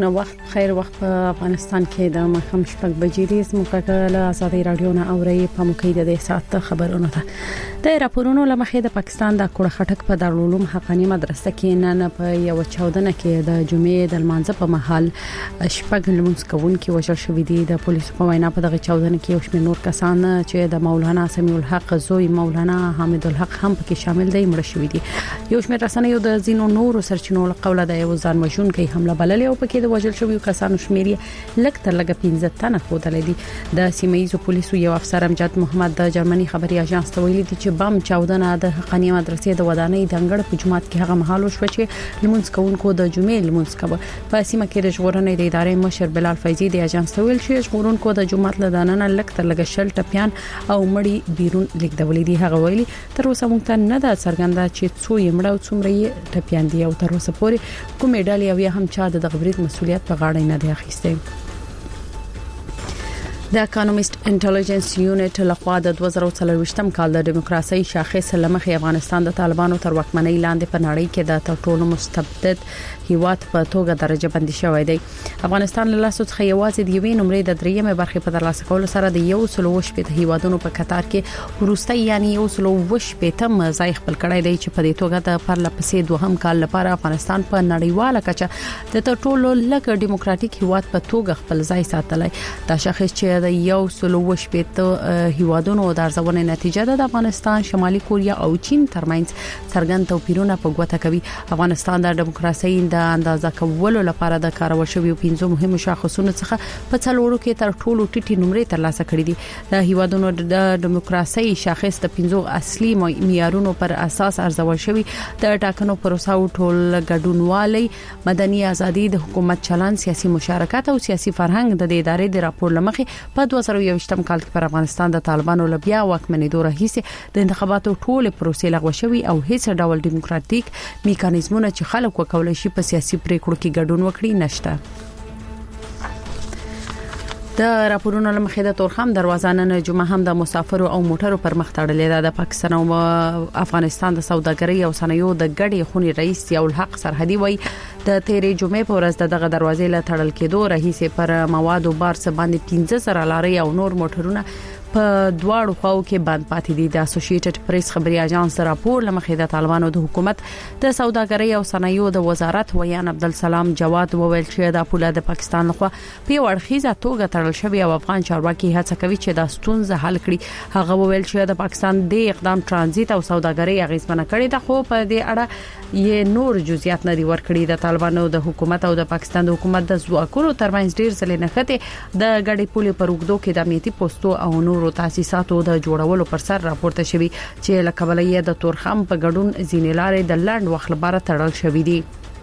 مننه. وخت خیر. وخت په افغانستان کې د مخم شپږ بجې دي. مکمل آزادي رادیو نه اوري په مکیده د ساعت خبرونه ده. د راپورونو لمخې د پاکستان د کوړه خټک په دارالعلوم حقانی مدرسه کې نن په یو چاودنه کې د جمعې د لمانځه په محل شپږ لمونځ کوونکي وژل شوې دي. د پولیسو په وینا په دغه چاودنه کې یو شمېر نور کسان چې د مولانا سمیع الحق زوی مولانا حامد الحق هم پکې شامل دي مړ شوې دي. یو شمېر رسنیو د زینو نور سرچینو قوله د یو ځان وژونکي حمله بللې او پکې د وژل شویو کسانو شمیر لږ تر لږه 15 تنه ښودل دي. د سیمایي پولیسو یو افسر امجد محمد د جرمني خبري اژانس ته ویلي دي چې بم چاودنه د حقانی مدرسې د ودانۍ د انګړ په جماعت کې هغه مهال وشو چې لمونځ کوونکو د جمعې لمونځ کوي. په سیمه کې د ژغورنې د ادارې مشر بلال فیضی د اژانس ته ویل چې ژغورونکو د جماعت له داننه لږ تر لږه شل ټپيان او مړی بیرون لیکدولې دي. هغه ویلي تر اوسه موږ ته نه ده څرګنده چې څو یې مړ او څومره یې ټپيان دي او تر اوسه پورې کومې ډلې او یا هم چا د غبرګ مسولیت په غاړه نه دی اخیسته. د اکونومیست انټيليجنس یونټ لخوا د 2023م کال د دیموکراسي شاخص لمخې افغانستان د طالبانو تر واکمنۍ لاندې په نړۍ کې د ټولو مستبد هیواد په توګه درجه بندي شوی دی. افغانستان له لاسو څخه یوازې د یوې نمرې د دریمه برخې په ترلاسه کولو سره د 120 هیوادونو په قطار کې ورسته یعنی 120م ځای خپل کړی دی چې په دې توګه د پرلپسې دوهم کال لپاره افغانستان په نړیواله کچه د ټولو لږ دیموکراتیک هیواد په توګه خپل ځای ساتلی. دا شاخص چې د 120 هیوادونو د ارزونې نتیجه ده د افغانستان، شمالي کوریا او چین ترمنځ څرګند توپیرونه په ګوته کوي. افغانستان د دیموکراسي د اندازه کولو لپاره د کارول شویو 15 مهمو شاخصونو څخه په څلورو کې تر ټولو ټیټي نمرې ترلاسه کړې دي. د هیوادونو د دیموکراسي شاخص د 15 اصلي معیارونو پر اساس ارزول شوی د ټاکنو پروسه او ټول ګډونوالي، مدني ازادي، د حکومت چلند، سیاسي مشارکت او سیاسي فرهنګ د ادارې د راپور لمخې په 2021م کال کې پر افغانستان د طالبانو لبیا واکمنۍ دوره هیڅ د انتخاباتو ټول پروسې لغوه شوی او هیڅ ډول دیموکراتیک میکانیزمونه چې خلک وکولای شي په سیاسي پریکړو کې ګډون وکړي نشته. د راپورونو لمخې د تورخم دروازه نن جمعه هم د مسافرو او موټرو پر مخ تړلې ده. د پاکستان او افغانستان د سوداګرۍ او صنایعو د ګډې خونې رئیس ضیاء الحق سرحدي وایي د تیرې جمعې په ورځ دغه دروازې له تړل کېدو راهیسې پر موادو بار څخه باندې 15 لارې او نور موټرونه په دواړو خواو کې بند پاتې دي. د اسوسییټډ پریس خبري اژانس راپور لمخې د طالبانو د حکومت د سوداګرۍ او صنایعو د وزارت ویان عبدالسلام جواد وویل چې د پوله د پاکستان لخوا په ورخیزه توګه تړل شوی او افغان چارواکي هڅه کوي چې د ستونزې حل کړي. هغه وویل چې د پاکستان د اقدام ترانزیت او سوداګرۍ اغیزمنه کړي ده، خو په دې اړه یې نور جزئیات نه دي ورکړي. د طالبانو د حکومت او د پاکستان د حکومت د ځواکونو ترمنځ ډیر ځلې نښته د غړي پولې پر وګړو کې د امنیتي پوسټو او نورو تاسیساتو د جوړولو پر سر راپورته شوی چې لکبلې د تورخم په ګډون ځینلارې د لند وخت لپاره تړل شوی دي.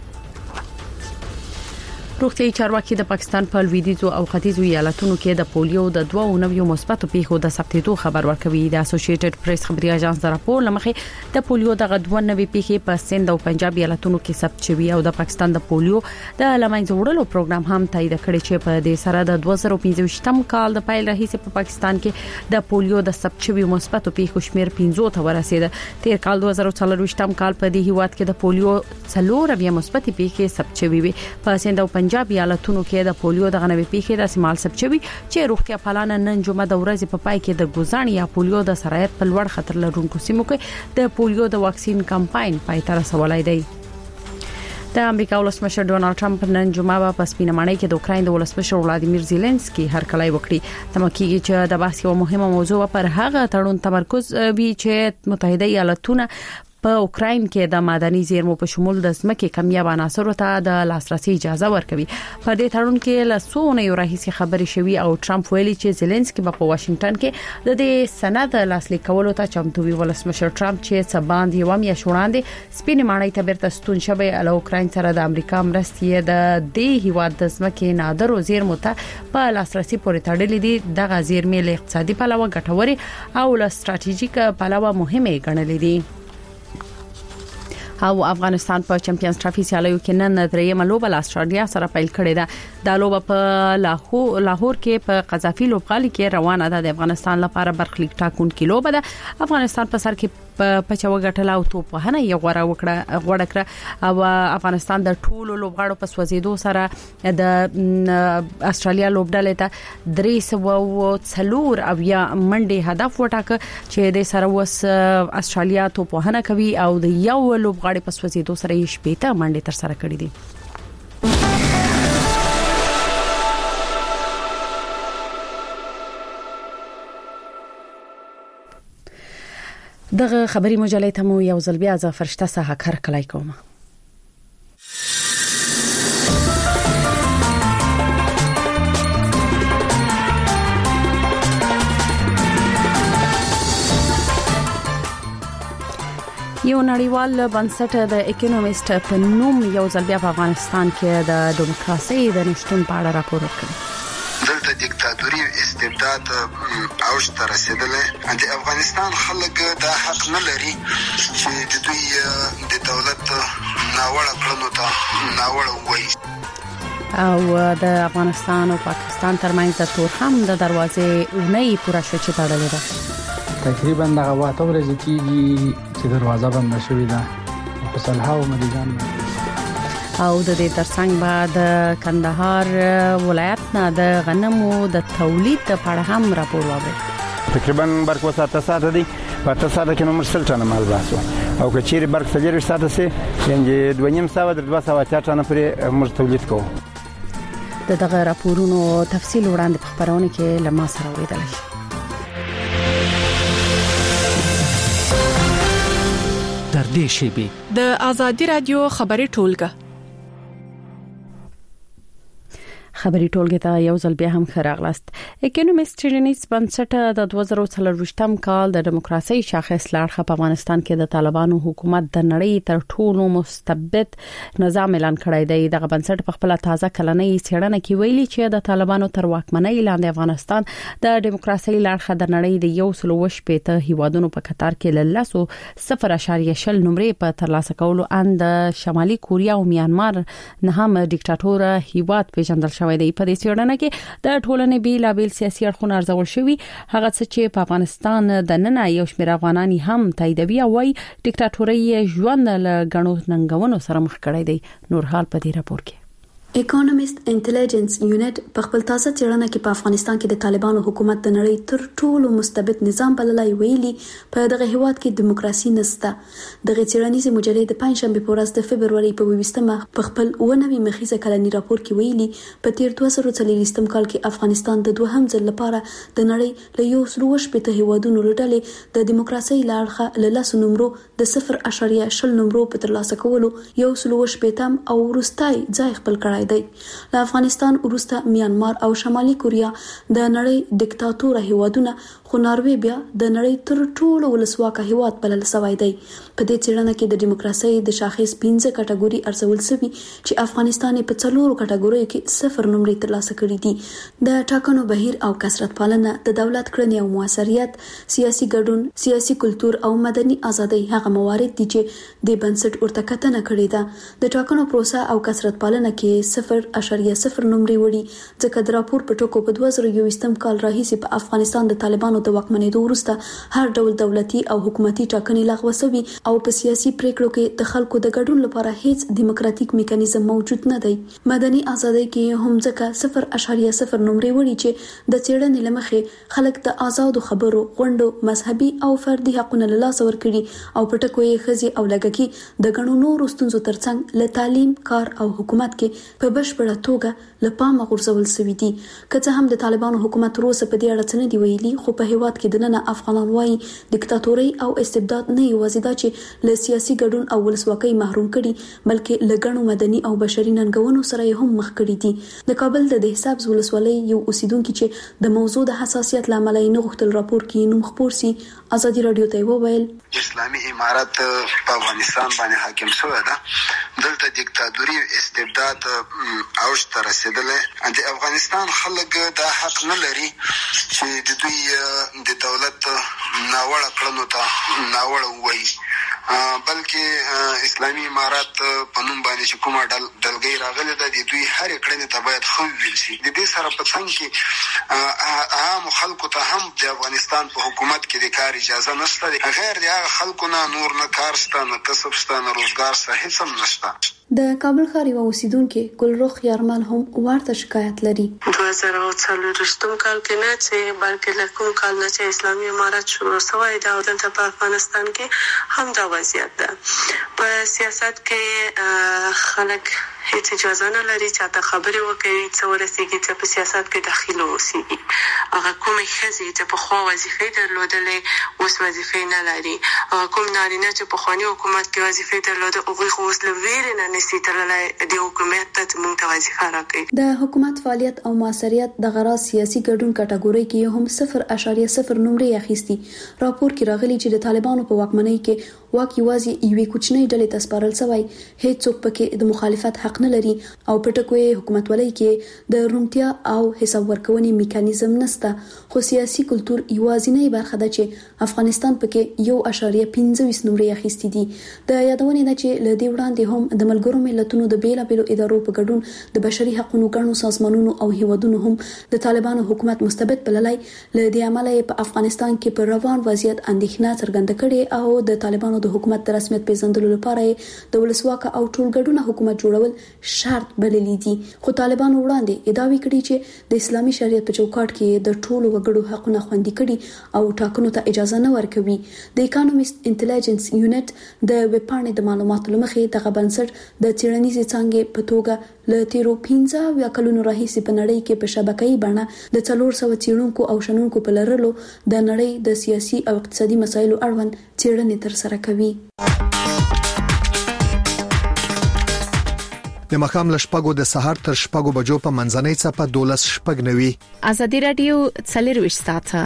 روغتي چارواکي د پاکستان په لویدیځو او ختیځو ایالتونو کې د پولیو د 2 مثبتو پیښو د ثبتېدو خبر ورکوي. د اسوسییټډ پریس خبري اژانس د راپور لمخې د پولیو د 2 پیښې په سند او پنجاب ایالتونو کې ثبت شوي او د پاکستان د پولیو د لمنځه وړلو پروګرام هم تایید کړی چې په دې سره د 2015م کال د پیل راهیسې په پاکستان کې د پولیو د ثبت شوي مثبتو پیښو شمیر 15 ته ورسید. تیر کال 2024م کال په دې هیواد کې د پولیو 4 مثبتې پیښې ثبت شوي وي. په سند او پنجاب ایالتونو کې د پولیو د غنوي پیښې د سیمال ثبت شوی چې روغتیا پالانه نن جمعه د ورځې په پای کې د ګوزان یا پولیو د سرایت په لوړ خطر لرونکو سیمو کې د پولیو د واکسین کمپاین پای ته رسولای دی. د امریکا ولسمشر ډونالد ټرمپ نن جمعه په سپینمانۍ کې د اوکراین د ولسمشر ولادیمیر زيلنسکي هرکلی وکړي. تمکیږي چې د بحث یو مهمه موضوع پر هغه تړون تمرکز وی چې متحده ایالاتونه په اوکراین کې د معدني زیرمو په شمول د ځمکې کمیاب عناصرو ته د لاسرسي اجازه ورکوي. په دې تړون کې له څو یو راهیسي خبرې شوې او ټرمپ ویلي چې زيلنسکي په واشنگټن کې د دې سند لاسلیک کولو ته چمتو وي. ولسمشر ټرمپ چې سباند یو میاشت وړاندې سپینمانۍ ته بیرته ستون شوی له اوکراین سره د امریکا مرستې د دې هیواد د ځمکې نادرو زیرمو ته په لاسرسي پورې تړلې دي. دغه زیرمې له اقتصادي پلوه ګټوري او له ستراتیژیک پلوه مهمه ګڼلې دي. او افغانستان په چمپیونز ټرافي سیالیو کې نن درېمه لوبه له استرالیا سره پیل کړې ده. د لوبه په لاهور کې په قذافي لوبغالي کې روانه ده. د افغانستان لپاره برخلیک ټاکونکې لوبه ده. افغانستان په سر کې په چوغټل او توپ وهنه یې غوړه کړه او افغانستان د ټولو لوبغاړو په سوځیدو سره د استرالیا لوبډلې ته 304 او یا منډي هدف وټاکه چې د سره وس استرالیا توپ وهنه کوي او د یو لوبغاړي په سوځیدو سره یې شپېته منډي تر سره کړې دي. دغه خبري مجلې ته مو یو ځل بیا ز فرشته سحکر کلای کوم. یو نړیوال بنسټ د اکونومیست په نوم یو ځل بیا په افغانستان کې د دیموکراسي د نشټون په اړه راپور ورکړ. دلته دیکتاتوري استبداد اوج ته رسیدلې. د افغانستان خلک د حق نه لري چې د دوی د دولت ناوړه کړنو ته ناوړه وایي. او د افغانستان او پاکستان ترمنځ د تورخم د دروازې اونۍ پوره شو چې تړلې ده. تقریبا دغه واته ورځ کېږي چې دروازه بنده شوې ده په صلحاو مریضان. او د دې ترڅنګ بعد کندهار ولایت نه د غنمو د تولید لپاره هم راپور واوري. تقریبا برق وساته ساده دي په تاسو کې نو مرسل ټانه مال باسو او کچېری برق سجر ساده سي یعنی 2.5 در 2 ټانه پرې مر تولید کوو. دغه راپورونو تفصیل وړاندې په خبرونه کې لمه سره وریدل شي. در دې شیبه د ازادي رادیو خبري ټولګه خبري ټولګه ته یو ځل بیا هم خراغلاست. اکونومیست ټرینیز بنسټ د 2023م کال د دیموکراسي شاخص لارښه په افغانستان کې د طالبانو حکومت د نړۍ تر ټولو مستبد نظام اعلان کړی دی. دغه بنسټ په خپل تازه کلنۍ څېړنه کې ویلي چې د طالبانو تر واکمنۍ لاندې افغانستان د دیموکراسي لارښه د نړۍ د 118 هیوادونو په قطار کې ل 0.0 نمرې په ترلاسه کولو اند شمالي کوریا او میانمار نه هم ډیکټاتور هیواد پیژندل شوی دی. په دې څېړنه کې د ټولنې بیلابیل سیاسي اړخونه ارزول شوي. هغه څه چې په افغانستان د نن یو شمېر افغانان هم تاییدوي او وايي ډیکټاتوري ژوند له غنو ننګونو سره مخ کړی دی. نور حال په دې راپور کې اکونومیست انټيليجنس یونټ په خپل تازه څېړنه کې په افغانستان کې د طالبانو حکومت د نړۍ تر ټولو مستبد نظام بللای ویلي په دغه هیواد کې دیموکراسي نشته. دغه څېړنیزه مجلې د پنځشنبه په ورځ د فبرवरी په 20مه په خپل 19 مخیزه کلنی راپور کې ویلي په تیر 2023م کال کې افغانستان د دوهم ځل لپاره د نړۍ له 118 هیوادونو لټلې د دیموکراسي لارښه له 10 نمرو د 0.0 نمرو په ترلاسه کولو 118 او وروستای ځای خپل کړی دی. له افغانستان وروسته میانمار او شمالي کوریا د نړۍ ډیکټاتور هیوادونه خو ناروې بیا د نړۍ تر ټولو ولسواکه هیواد بلل شوی دی. په دې څېړنه کې د دیموکراسي د شاخص 15 کټګوري ارزول شوی چې افغانستان په 4 کټګوریو کې 0 نمرې ترلاسه کړې دي. د ټاکنو بهیر او کثرت پالنه، د دولت کړنې او موثریت، سیاسي ګډون، سیاسي کلتور او مدني ازادي هغه موارد دي چې د بنسټ ورته کتنه کړې ده. د ټاکنو پروسه او کثرت پالنه کې 0.0 نمرې وړي ځکه د راپور په ټکو په 2021م کال راهیسې په افغانستان د طالبانو د واکمنېدو وروسته هر ډول دولتي او حکومتي ټاکنې لغوه شوي او په سیاسي پریکړو کې د خلکو د ګډون لپاره هیڅ دیموکراتیک میکانیزم موجود نه دی. مدني ازادي کې هم ځکه 0.0 نمرې وړي چې د څېړنې لمخې خلک د آزادو خبرو، غونډو، مذهبي او فردي حقوقو له لاسه ورکړي او په ټکو یې خزي او لګکی د غنو نورو ستونزو ترڅنګ له تعلیم، کار او حکومت کې په بشپړه توګه له پامه غورځول شوي دي. که څه هم د طالبانو حکومت روسه په دې اړه څه نه دی ویلي، خو په هیواد کې د نن افغانان وايي دیکتاتوري او استبداد نه یوازې دا چې له سیاسي ګډون او ولسواکۍ محروم کړي بلکې له ګڼو مدني او بشري ننګونو سره هم مخ کړي دي. د کابل د حساب ولسوالۍ یو اوسیدونکو چې د موضوع د حساسیت لامل یې نه غوښتل راپور کې نوم خپور سي ازادي رادیو ته وویل اسلامي امارات په افغانستان باندې حاکم شوی ده. دلته دیکتاتوري استبداد اوج ته رسیدلې. د افغانستان خلک د حق نه لري چې د دوی د دولت ناوړه کړنو ته ناوړه وایي بلکې اسلامي امارات په نوم باندې چې کومه ډلګۍ راغلې ده د دوی هر کړنې ته باید خو ویل شي. د دې سره په څنګ کې عام خلکو ته هم د افغانستان په حکومت کې د کار اجازه نشته، غیر د هغه خلکو نه نور نه کار شته، نه کسب شته، نه روزګار شته، هیڅ هم نشته. د کابل ښار یو اوسیدونکو ګلرخ یارمل هم ورته شکایت لري. 2024 کال کې نه چې بلکې له کوم کال نه چې اسلامي امارات شروع شوی دا دلته په افغانستان کې هم دا وضعیت ده. په سیاست کې خلک هیڅ اجازه نه لري چې تا خبرې وکړي څو ورسیږي چې په سیاست کې داخله وسی. هغه کومې ښځې چې په خو وظیفې درلودلې اوس وظیفې نه لري. کوم نارینه چې په خواني حکومت کې وظیفې درلوده هغه خو اوس له ویرې نه نسی تللی د حکومت ته موږ ته وظیفه راکړي. د حکومت فعالیت او موثریت د غراض سیاسي ګډون کټګوري کې هم 0.0 نمرې اخیستي. راپور کې راغلي چې د طالبانو په واکمنۍ کې واک یوازې یوې کوچنۍ ډلې ته سپارل شوی، هیڅوک پکې د مخالفت حق نه لري او په ټکوي حکومتولۍ کې د روڼتیا او حساب ورکونې میکانیزم نشته. خو سیاسي کلتور یوازینی برخه ده چې افغانستان پکې 1.25 نمرې اخیستي دي. د یادونې نه چې ل دې وړاندې هم د ملګرو ملتونو د بیلابېلو ادارو په ګډون د بشري حقوقو غړو سازمانونو او هیوادونو هم د طالبانو حکومت مستبد بللای، ل دې عمله په افغانستان کې پر روان وضعیت اندېښنه څرګنده کړې او د طالبانو د حکومت د رسمیت پیژندلو لپاره د ولسواک او ټولګډونه حکومت جوړول شرط بللی دي. خو طالبانو وړاندې ادعاوې کړي چې د اسلامي شریعت په چوکاټ کې د ټولو وګړو حقونه خوندي کړي او ټاکنو ته اجازه نه ورکوي. د اکانومیست انټيليجنس یونټ د وپاڼې د معلوماتو لمخې دغه بنسټ د څېړنیزې څانګې په توګه له تیرو 15 کلونو راهیسې په نړۍ کې په شبکه‌ای بڼه د 400 څېړونکو او شنونکو په لرلو د نړۍ د سیاسي او اقتصادي مسایلو اړوند څېړنې ترسره کوي. د مخام لشپګو د سحر تر شپګو بجو په منځنۍ صفه 12 شپګ نوي. ازادي رادیو 24 ساعته.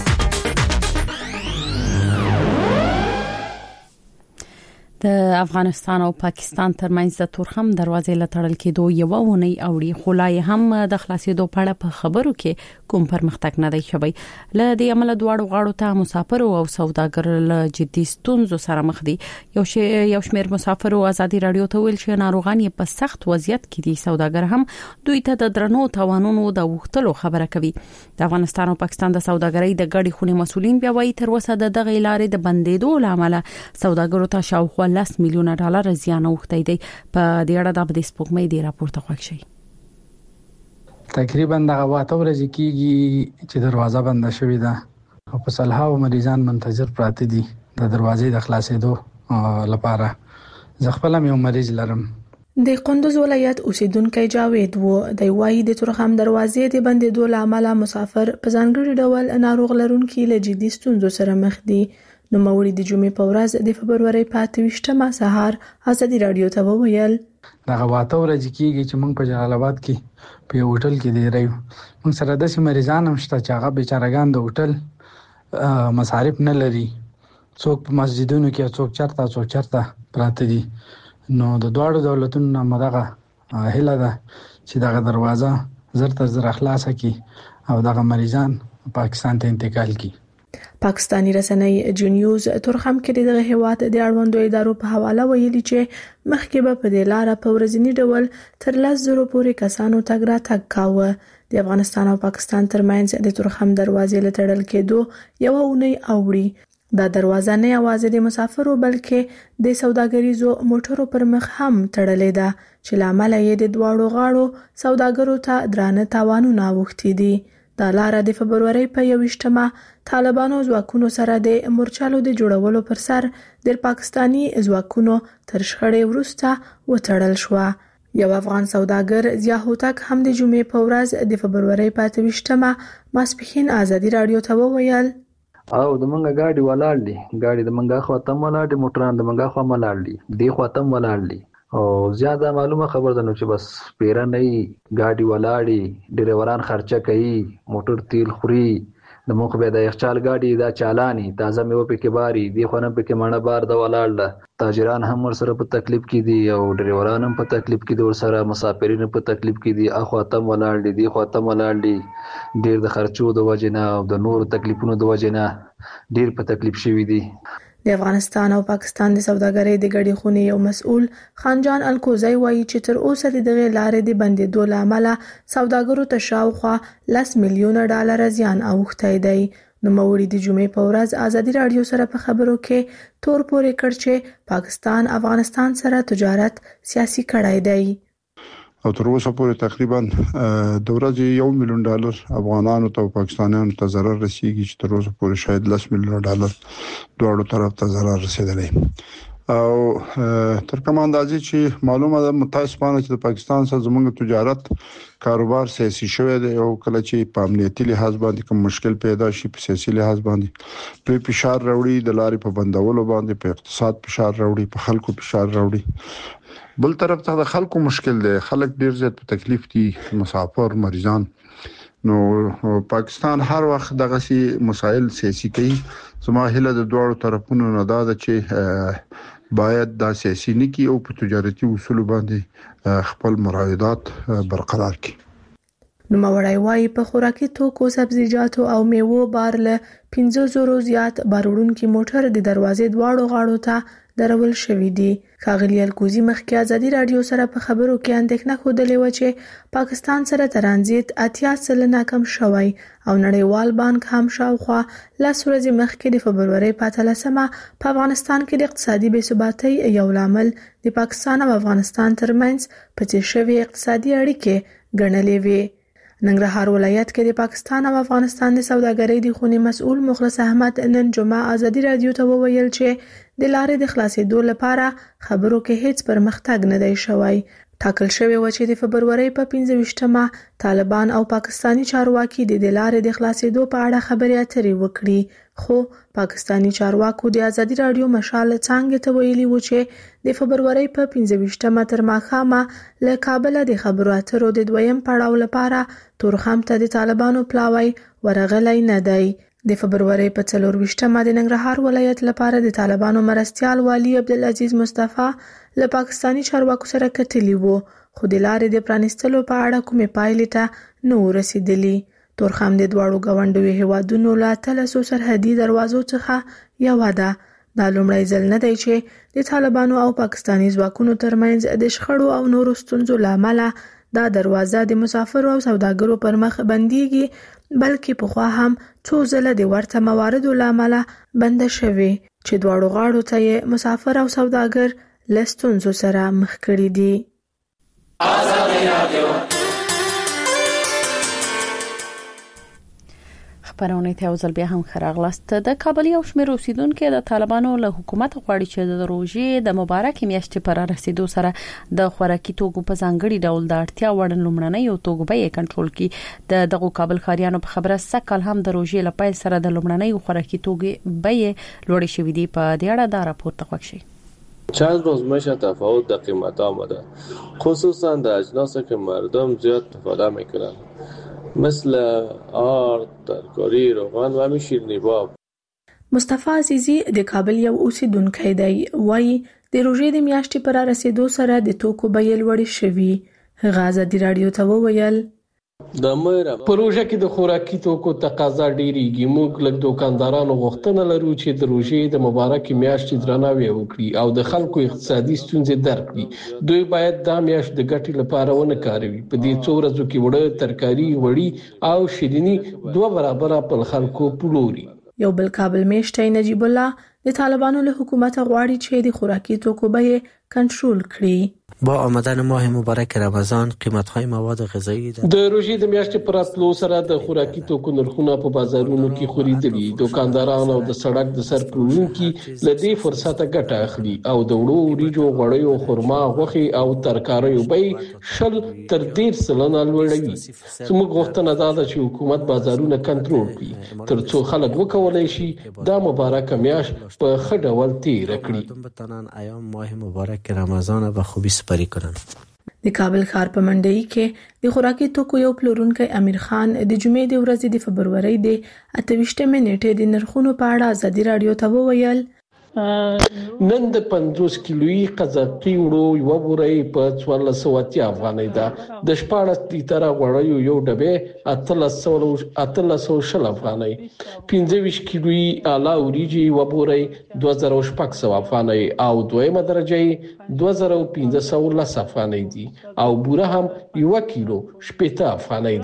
د افغانستان او پاکستان ترمنځ د تورخم دروازې لټړل کېدو یو ونی اوړي خلای هم د خلاصېدو په اړه په خبرو کې کوم پرمختګ نه دی شوی. ل دې عمل دواړو غاړو ته مسافر او سوداګر له جدي ستونزو سره مخ دي. یو شمېر مسافر او ازادي رادیو ته ویل چې ناروغان په سخت وضعیت کې دي. سوداګر هم دوی ته د درنو توانونو د وختلو خبره کوي. د افغانستان او پاکستان د سوداګرۍ د ګډي خونې مسولین بیا وایي تر اوسه د دغه لارې د بندیدو لامل سوداګرو ته شاوخوا $10 میلیون زیان اوختی دی. په دې اړه د بده سپوږمۍ دی راپورته خوښ شي. تقریبا دغه واته ورځې کېږي چې دروازه بنده شوې ده او په سلهاو مریضان منتظر پراته دي د دروازې د خلاصېدو لپاره. زه خپل یو مریض لرم. د کندوز ولایت اوسیدونکو جاوید وو د وایي د تورخم دروازې د بندیدو لامل مسافر په ځانګړي ډول ناروغ لرونکي له جدي ستونزو سره مخ دي. نو موري د جمعې په ورځ د فبرवरी 28 سهار ازادي رادیو ته وویل دغه واته ورځ کېږي چې موږ په جلال آباد کې په هوټل کې دی رایو. موږ سره د مریضان هم شته چې هغه بیچارهګان د هوټل مصارف نه لري. څوک په مسجدونو کې څوک چرته پراته دي. نو د دوړو دولتونو نه مدغه هله ده چې دغه دروازه زر تر زر خلاصه کی او دغه مریضان پاکستان ته انتقال کی. پاکستانی رسنۍ جنیوز تورخم کې دغه هیواد د اړوندو ادارو په حواله ویلي چې مخکې به په دې لار په ورځنی ډول تر 10,000 پورې کسانو تګ راتګ کاوه. د افغانستان او پاکستان ترمنځ د تورخم دروازې لټړل کېدو یو اونۍ اوړي. دا دروازه نه یوازې د مسافرو بلکې د سوداګریزو موټرو پر مخ هم تړلې ده چې لامل یې د دواړو غاړو سوداګرو ته درانه تاوانونه اوښتي دي. د لار د فبرवरी په 21 طالبانو ځواکونو سره د مورچالو د جوړولو پر سر د پاکستانی ځواکونو تر شخړې وروسته وټړل شو. یو افغان سوداګر ضیا هوتک هم د جمعې په ورځ د فبرवरी په 28 ماسپښین ازادي رادیو ته وویل او د منګه گاډي ولاړ دي. گاډي د منګه خو تم ولاړ دي، موټران د منګه خو ولاړ دي، دی خو تم ولاړ دي. او زیاده معلومه خبر ده نو چې بس پیرا نه گاډي ولاړي، ډریوران خرچه کوي، موټر تیل خوري، د مخ به د یخچال گاډي دا چالاني تازه میوه پکې باري دی خو نه پکې مړه بار د ولاړ. تاجران هم ور سره په تکلیف کې دي او ډریوران هم په تکلیف کې دي، ور سره مسافرین په تکلیف کې دي. اخو تم ولاړ دي، دی خو تم ولاړ دي. ډیر د خرچو د وجنه او د نور تکلیفونو د وجنه ډیر په تکلیف شوي دي. د افغانستان او پاکستان د سوداګرۍ د ګډې خونې یو مسؤل خانجان الکوزی وایي چې تر اوسه د دغه لارې د بندېدو له امله سوداګرو ته شاوخوا $10 میلیونه زیان اوښتی دی. نوموړي د جمعې په ورځ ازادي راډیو سره په خبرو کې تور پورې کړ چې پاکستان افغانستان سره تجارت سیاسي کړی دی. او تر اوسه پورې تقریبا د ورځې $1 میلیون افغانانو ته او پاکستانیانو ته ضرر رسیږي چې تر اوسه پورې شاید $10 میلیون دواړو طرف ته ضرر رسیدلی. او تر کومه اندازې چې معلومه ده متاسفانه چې د پاکستان سره زموږ تجارت کاروبار سیاسي شوی دی او کله چې په امنیتي لحاظ باندې کوم مشکل پیدا شي په سیاسي لحاظ باندې په فشار راوړي د لارې په بندولو باندې په اقتصاد فشار راوړي په خلکو فشار راوړي. بل طرف ته د خلکو مشکل دی خلک ډیر زیات په تکلیف دي مسافر مریضان. نو پاکستان هر وخت دغه سي مسائل سیاسي کوي. زما هله د دوه طرفونو نه دا چې باید د سیاسي نکی او په تجارتي اصول باندې خپل مراعات برقرار کړي. نو مورای وای په خوراکي توکو سبزیجاتو او میوو بار له 500 زیات بارودونکو موټر د دروازې دواړو غاړو ته درول شوې دي. ښاغلي الکوزی مخکې ازادي راډیو سره په خبرو کې اندېښنه خوده لوي چې پاکستان سره ترانزیت 80% کم شوی او نړیوال بانک هم شاوخوا 10 ورځې مخکې د فبرورۍ په 13مه په افغانستان کې د اقتصادي بې ثباتۍ یو لامل د پاکستان او افغانستان ترمنځ پاتې شوی اقتصادي اړیکې ګڼلې وي. ننګرهار ولایت کې د پاکستان او افغانستان د سوداګرۍ د خونې مسؤل مخلص احمد نن جمعه ازادي راډیو ته وویل چې د لارې د خلاصېدو لپاره خبرو کې هیڅ پرمختګ نه دی شوی. ټاکل شوی و چې د فبرورۍ په 25مه طالبان او پاکستانی چارواکي د لارې د خلاصېدو په اړه خبرې اترې وکړي. خو پاکستانی چارواکو د ازادي راډیو مشال څنګه ته ویلي و چې د فبرورۍ په 25مه تر ماښامه له کابل د خبرو اترو د دویم پړاو لپاره تورخم ته د طالبانو پلاوی ورغلی نه دی. د فبرورۍ په 24مه د ننګرهار ولایت لپاره د طالبانو مرستيال والی عبدالعزیز مصطفی له پاکستانی چارواکو سره کتلی وو خو د لارې د پرانستلو په اړه کومې پایلې ته نو رسیدلی. تورخم د دواړو غونډوي هیوادونو له 300 سرحدي دروازو څخه یو ده. دا لومړی ځل نه دی چې د طالبانو او پاکستانی ځواکونو ترمنځ د شخړو او نورو ستونزو لامل دا دروازه د مسافرو او سوداګرو پر مخ بنديږي بلکې په خوا هم څو ځله د ورته مواردو لامل بند شوي چې دواړو غاړو ته مسافر او سوداګر لستونزو سره مخ کړي دي. خبرونه ته ځل بیا هم خراغلاست. د کابل یو شمېر اوسیدونکو د طالبانو له حکومت غواړي چې د روژې د مبارک میاشتې پر رسیدو سره د خوراکي توکو په ځانګړي ډول د اړتیا وړ لومړنۍ او توکو بیې کنټرول کړي. دغه کابل خاریانو په خبره سکل هم د روژې لپاره سره د لومړنۍ خوراکي توکو بیې لوړې شوې دي. په دې اړه دا راپور تقویق شي. چند روز میشه تفاوت در قیمت آمده، خصوصا در اجناسی که مردم زیاد استفاده میکنن مثل آرد، ترکاری، روغن و همین شیرینی باب. مصطفی عزیزی د کابل یو اوسیدونکی دی. وایي د روژې د میاشتې پر رسیدو سره د توکو بیې لوړې شوې. هغه ازادي راډیو ته وویل په روژه کې د خوراکي توکو تقاضا ډیریږي. موږ لږ دوکاندارانو غوښتنه لرو چې د روژې د مبارکې میاشتې درناوی وکړي او د خلکو اقتصادي ستونزې درک کړي. دوی باید دا میاشت د ګټې لپاره ونه کاروي. په دې څو ورځو کې وړه، ترکاری، وړي او شیرینی 2 برابره په خلکو پلوري. یو بل کابل میشتي نجیب الله د طالبانو له حکومت غواړي چې د خوراکي توکو بیې کنټرول کړي. با آمدن ماه مبارک رمضان قیمت‌های مواد غذایی د روژې د میاشتې پر راتلو سره د خوراکي توکو نرخونه په بازارونو کې خوریدلي. دوکانداران او د سړک د سر پلورونکي له دې فرصته ګټه اخلي او د وړو، وریجو، غوړیو، خرما، غوښې او ترکاریو بیې 10% لوړوي. زموږ غوښتنه دا ده چې حکومت بازارونه کنټرول کړي ترڅو خلک وکولای شي دا مبارک میاشت په ښه ډول تیر کړي. ایام ماه مبارک رمضان به خوبی سپری کنن. د کابل ښار په منډي کې د خوراکي توکو یو پلورونکی امیر خان د جمعې د ورځې د فبرورۍ د 28 نیټې د نرخونو په اړه ازادي راډیو ته وویل نن د 50 کیلویي قزاقي وړو یو بوري په 1480 افغانۍ ده. د 14 لیټره غوړیو یو ډبه 1300 افغانۍ. 25 کیلویي اعلی وریجې یو بوري 2600 افغانۍ او دویمه درجه 2510 افغانۍ دي او بوره هم 1 کیلو 80 افغانۍ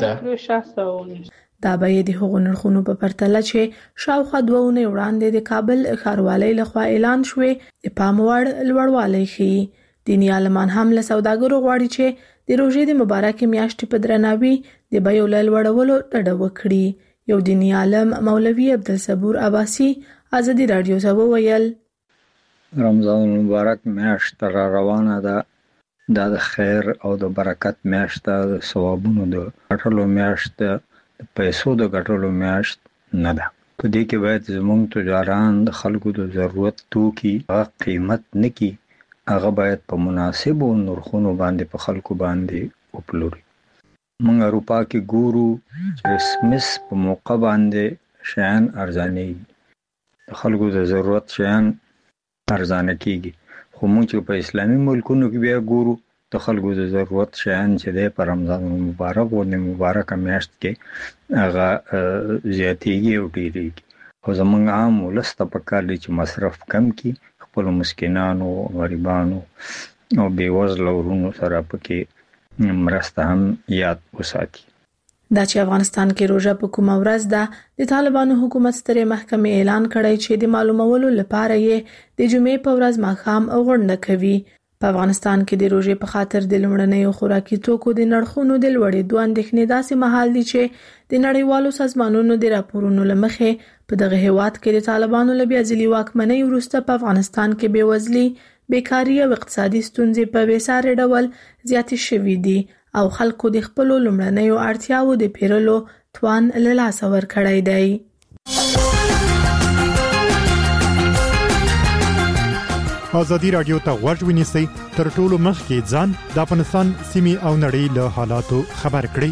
ده. دا به د هغو نرخونو په پرتله چې شاوخوا 2 اونۍ وړاندې د کابل ښاروالۍ لخوا اعلان شوې د پام وړ لوړوالی ښیي. دیني عالمان هم له سوداګرو غواړي چې د روژې د مبارکې میاشتې په درناوي د بیو له لوړولو ډډه وکړي. یو دیني عالم مولوي عبدالصبور عباسي ازادي رادیو ته وویل رمضان المبارک میاشت را روانه ده. دا د خیر او د برکت میاشت ده، د ثوابونو د ګټلو میاشت ده، د پیسو د ګټلو میاشت نه ده. په دې کې باید زموږ تجاران د خلکو د ضرورت توکي هغه قیمت نه کړي، هغه باید په مناسبو نرخونو باندې په خلکو باندې وپلوري. موږ اروپا کې ګورو چې کرسمس په موقع باندې شیان ارزانېږي، د خلکو د ضرورت شیان ارزانه کېږي. خو موږ چې په اسلامي ملکونو کې بیا ګورو د خلکو د ضرورت شیان چې دی په رمضان المبارک او د مبارکه میاشت کې هغه زیاتېږي او ډېرېږي. خو زموږ عام ولس ته پکار دی چې مصرف کم کړي، خپلو مسکینانو، غریبانو او بېوزله ورونو سره پکې مرسته هم یاد وساتي. دا چې افغانستان کې روژه په کومه ورځ ده، د طالبانو حکومت سترې محکمې اعلان کړی چې د معلومولو لپاره یې د جمعې په ورځ ماښام غونډه کوي. په افغانستان کې د روژې په خاطر د لومړنیو خوراکي توکو د نرخونو د لوړېدو اندېښنې داسې مهال دي چې د نړیوالو سازمانونو د راپورونو له مخې په دغه هیواد کې د طالبانو له بیا ځلي واکمنۍ وروسته په افغانستان کې بېوزلي، بیکاري او اقتصادي ستونزې په بېساري ډول زیاتې شوي دي او خلکو د خپلو لومړنیو اړتیاوو د پیرلو توان له لاسه ورکړی دی. ازادي رادیو ته غوږ ونیسئ، تر ټولو مخکې ځان د افغانستان سیمې او نړۍ له حالاتو خبر کړئ.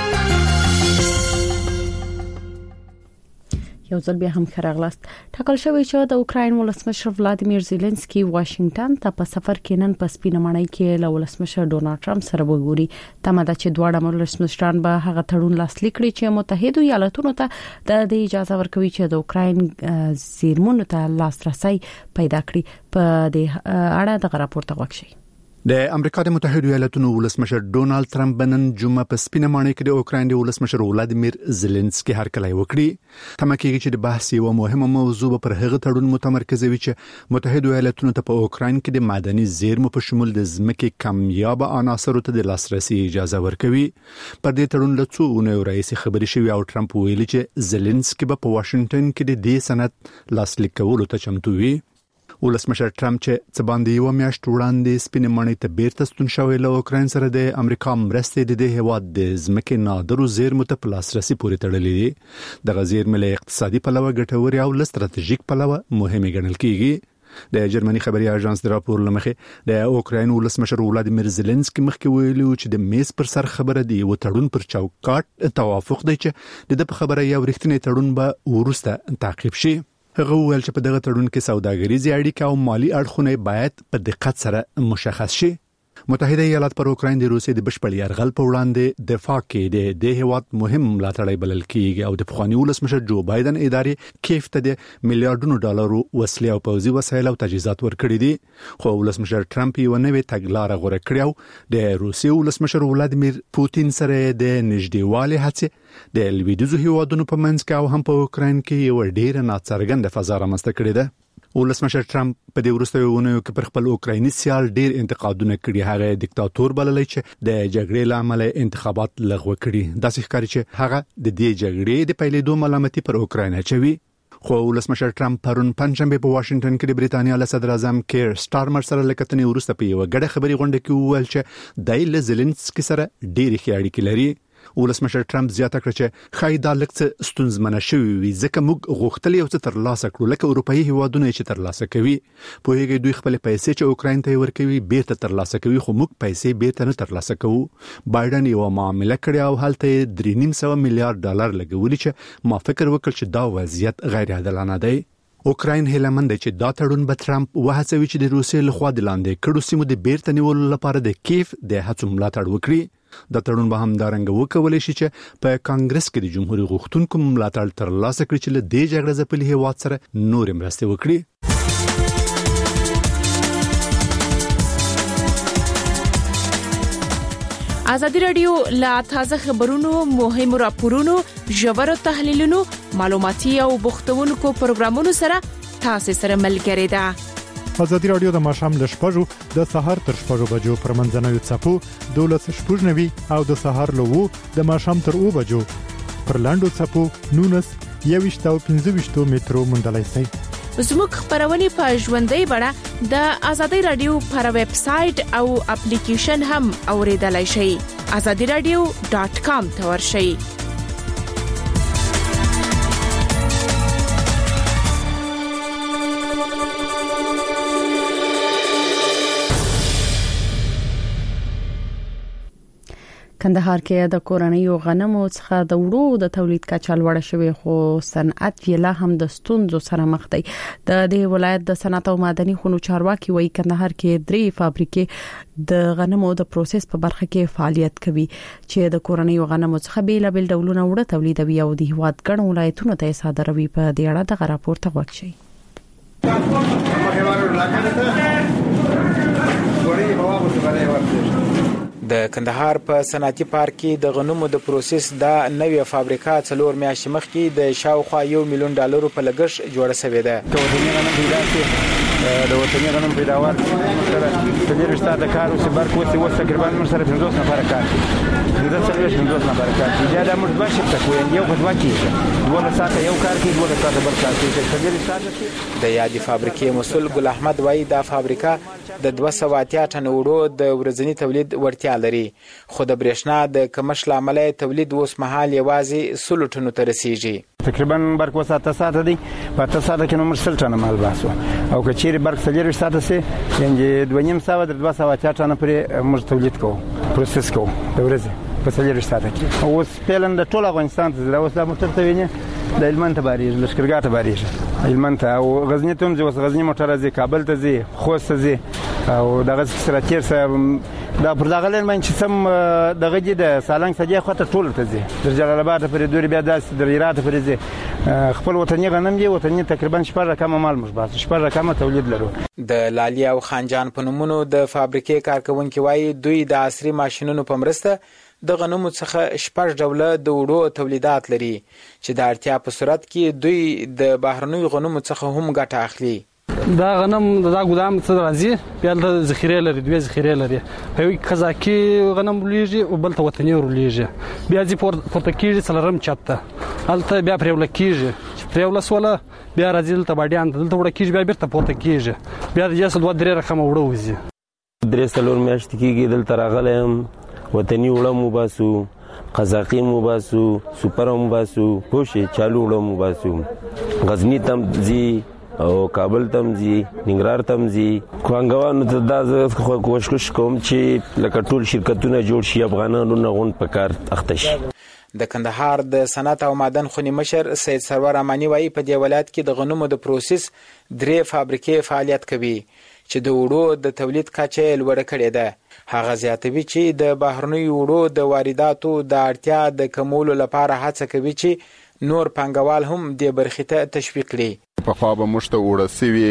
یو ځل بیا هم خراغلاست. ټاکل شوی چې د اوکراین ولسمشر ولادیمیر زيلنسکي واشنگټن ته په سفر کې نن په سپینه ماڼۍ کې له ولسمشر ډونالد ټرمپ سره وګوري. تمه ده چې دواړه ولسمشران به هغه تړون لاسلیک کړي چې متحده ایالاتونو ته د اجازه ورکوي چې د اوکراین زیرمونو ته لاسرسي پیدا کړي. په دې اړه د راپورته وکړي. د امریکا د متحده ایالاتونو ولسمشر ډونالد ټرمپ نن جمعه په سپینه ماڼۍ کې د اوکراین د ولسمشر ولادیمیر زيلنسکي هرکلی وکړي. تمه کېږي چې د بحث یو مهمه موضوع پر هغه تړون متمرکزوي چې متحده ایالاتونو ته په اوکراین کې د معدني زیرمو په شمول د ځمکې کمیاب عناصرو ته د لاسرسي اجازه ورکوي. پر دې تړون له څو اونیو راهیسې خبرې شوې او ټرمپ ویلي چې زيلنسکي به په واشنگټن کې د دې سند لاسلیک کولو ته چمتو وي. ولسمشر ټرمپ چې څه باندې یو میاشت وړاندې سپینې ماڼۍ ته بیرته ستون شوی له اوکراین سره د امریکا مرستې د دې هیواد د ځمکې نادرو زیرمو ته په لاسرسي پورې تړلې دي. دغه زیرمې له اقتصادي پلوه ګټورې او له ستراتیژیک پلوه مهمې ګڼل کېږي. د جرمني خبري اژانس د راپور لمخې د اوکراین ولسمشر ولادیمیر زيلنسکي مخکې ویلي چې د میز پر سر خبره دی و تړون پر چوکاټ توافق دی چې د خبره یو رښتینی تړون به ورسته تعقیب شي. هغه ویل چې په دغه تړون کې سوداګریزي اړیکې او مالی اړخونه باید په دقت سره مشخص شي. متحده ایالات پر اوکراین د روسیې د بشپړ یرغل په وړاندې دفاع کې د هیواد مهم ملاتړی بلل کیږي او د پخوانی ولسمشر جو بایدن ادارې کیف ته د میلیارډونو ډالرو وسلې او پوځي وسایل او تجهیزات ورکړي دي. خو ولسمشر ټرمپ یو نوې تګلارې غوړه کړې او د روسیې ولسمشر ولادیمیر پوتین سره د نږدېوالي هڅې د لویدیځو هیوادونو په منځ کې او هم په اوکراین کې یو ډېر ناڅرګند فضا رامنځته کړې ده. ولسمشر ټرمپ په دې وروستیو اونیو کې پر خپل اوکرایني سیال ډېر انتقادونه کړي. هغه دیکتاتور بللی چې د جګړې لامل انتخابات لغوه کړي. داسې ښکاري چې هغه د دې جګړې د پیلېدو ملامتي پر اوکراین اچوي. خو ولسمشر ټرمپ پرون پنځشنبه په واشنگټن کې د بریتانیا له صدر اعظم کیر سټارمر سره لکتنې وروسته په یو غړې خبري غونډه کې وویل چې دای له زيلنسکي سره ډېری ښې اړیکې لري. ولسمشر ټرمپ زیاته کړ چې خای دا لکه ستونزمنه شوی وي ځکه موږ غوښتل یو څه ترلاسه کړو لکه اروپאי هیوادونه چې ترلاسه کوي. په هغه دوی خپل پیسې چې اوکراین ته ورکوي بیرته ترلاسه کوي خو موږ پیسې بیرته نه ترلاسه کوو. بایدن یو معامله کړې او هلته 3.9 میلیارډ ډالر لګولي چې ما فکر وکړ چې دا وضعیت غیر عادلانه دی. اوکراین هیلمند چې دا تړون به ټرمپ وهڅوي چې د روسیې لخوا د لاندې کړو سیمو د بیرته نیولو لپاره د کیف د هڅو ملاتړ وکړي. د تړون به همدارنګه وکولای شي چې په کانګرس کې د جمهوریت غوښتونکو ملاتړ ترلاسه کړي چې له دې جګړې ځپلي هیواد سره نور مرستې وکړي. ازادي رادیو لا تازه خبرونو، مهم راپورونو، ژور تحلیلونو، معلوماتي او بوختونکو پروګرامونو سره تاسو سره ملګری ده. ازادي رادیو د ماښام ل 6:00 د سحر تر 6:00 بجو پر منځنوي څپو 12:90 او د سحر له 2 د ماښام تر 2 بجو پر لاندو څپو 19 او 15 مترو مندلای شي. زموږ خبرونه په ژوندۍ بڼه د ازادي رادیو پر ویب سټ او اپلیکیشن هم اوریدلای شئ. azadiradio.com ته ورشئ. کندهار کې د کورنیو غنمو څخه د وړو د تولید کچه لوړه شوې، خو صنعت یې لا هم د ستونزو سره مخ دی. د دې ولایت د صنعت او معدني خونو چارواکي وایي کندهار کې 3 فابریکې د غنمو د پروسس په برخه کې فعالیت کوي چې د کورنیو غنمو څخه بیلابل ډولونه وړه تولیدوي او د هیواد ګڼ ولایتونو ته صادروي. په دې اړه د راپور ته وګورئ. د کندهار په صنعتي پارک کې د غنمو د پروسس د نوې فابریکه 4 میاشتې مخکې د شاوخوا $1 میلیون په لګښت جوړه شوې ده. د وطني غنم پیداوار سره د دې رشتہ د کار او سبار کوڅه و تقریبا موږ سره 50 نفر کار کوي. د 50 نفر کار کوي. دا موږ باشه تکوین یو خدمت کیږي. ولا ساته یو کار کوي، ولا ساته بل کار کوي. د یادې فابریکې مسؤل ګل احمد وایي دا فابریکه د 280 ټن وړو د ورځني تولید وړتیا لري، خو د برېښنا د کمښت لامل تولید اوس مهال یوازې 100 ټنو ته رسیږي. تقریبا برق وساته ساته دی په تاسو کې نو مرسل ټنه مال باسو او کچېری برق سلیری ساته سي یعنی 2.5 ساعت 280 ټنه پرې موږ تولید کوو، پروسس کوو د ورځې په سلیری ساته کې. اوس پلان د ټول افغانستان ته اوس د موټر ته ویني د هلمند ته باریږي، لشکرګاه ته باریږي، هلمند ته او غزنی ته هم ځي، اوس غزنی موټر ځي، کابل ته ځي، خوست ته ځي او دغه سره تیر سره دا پر دغه لین باندې سم دغه د سالنګ سجې خواته ټول ته ځي، د جلال آباد پرې دوری بیا داس د هرات پرې ځي. خپل وطني غنم دی، وطني تقریبا 4 رقم مال مشباس 4 رقم تولید لرو. د لالي او خانجان په نومونو د فابریکې کارکونکو وایي دوی د عصري ماشينونو په مرسته د غنمو څخه 6 ډوله د وړو تولیدات لري چې د اړتیا په صورت کې دوی د بهرنیو غنمو څخه هم ګټه اخلي. دا غنم دا ګودام څه راځي، بیا د ذخیره لري، دوی ذخیره لري، په یو قزاقي غنم ولېږي او بل ته وطني ولېږي، بیا ځي پورته کېږي څلرم چاته هلته بیا پرېول کېږي، پرېول سواله بیا راځي دلته باډیان دلته وړه کېږي، بیا بیرته پورته کېږي، بیا د جسد 2-3 رقم وړه وځي. 3 میاشتې کېږي دلته راغلم، وطني وړه مو باسو، قزاقي مو باسو، سوپر مو باسو، پوشي چالو وړه مو باسو، غزنی تم ځي او کابل تم ځي، ننګرهار تم ځي. کوانګوانو ته دا کوشش کوم چې لکه ټول شرکتونه جوړ شي، افغانانو نه غون په کار اخته شي. د کندهار د صنعت او معدن خونی مشر سید سرور امانی وایي په دې ولایت کې د غنمو د پروسس 3 فابریکې فعالیت کوي چې د وړو د تولید کچه لوړه کړې ده. هغه زیاتوي چې د بهرنیو وړو د وارداتو د اړتیا د کمولو لپاره هڅه کوي چې نور پانګوال هم دې برخې ته تشویق کړي. په خوا به مشته وړه سوي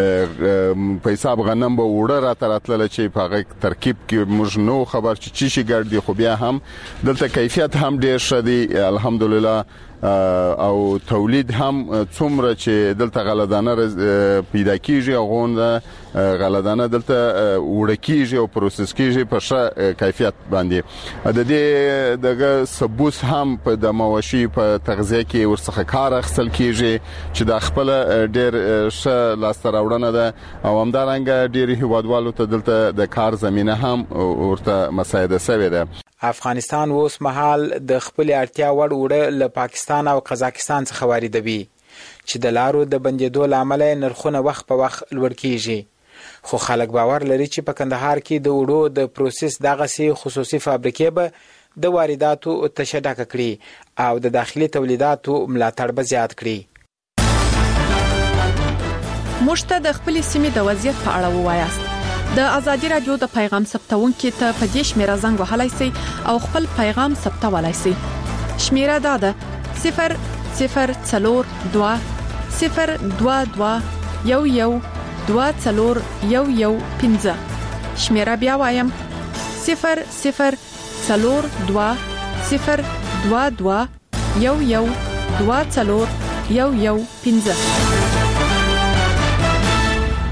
په حساب غنم به وړه راتلل چې په هغه ترکیب کې موږ نو خبر چې شي ګرځي، خو بیا هم دلته کیفیت هم ډیر شدي الحمدلله او تولید هم څومره چې دلته غلدانه پیدا کیږي او غونډه غلدانه دلته وړه کیږي او پروسس کیږي په ښه کیفیت باندې. د دې دغه ثبوت هم په د مواشي په تغذیه کې ورڅخه کار اخیستل کیږي چې د خپل ډیر ښه لاسته راوړنه ده او همدارنګه ډیر هیوادوالو ته دلته د کار زمينه هم ورته مساعده شوې ده. افغانستان اوس مهال د خپل اړتیا وړ وړه له پاکستان او قزاقستان څخه واردوي چې د لارو د بندیدو لامل نرخونه وخت په وخت لوړ کیږي. خو خلک باور لري چې په کندهار کې د وړو د پروسس دغه سي خصوصي فابریکې به د وارداتو تشدد کړي او د داخلي تولیداتو ملاتړ به زیات کړي. مشته د خپل سیمې د وضعیت په اړه ووایاست د ازادي رادیو د پیغام ثبتونکو ته په دې شمیره زنګ وهلای شئ او خپل پیغام ثبتولای شئ. شمیره دا ده 002 022 11 24115. شمیره بیا وایم 002 022 11 24115.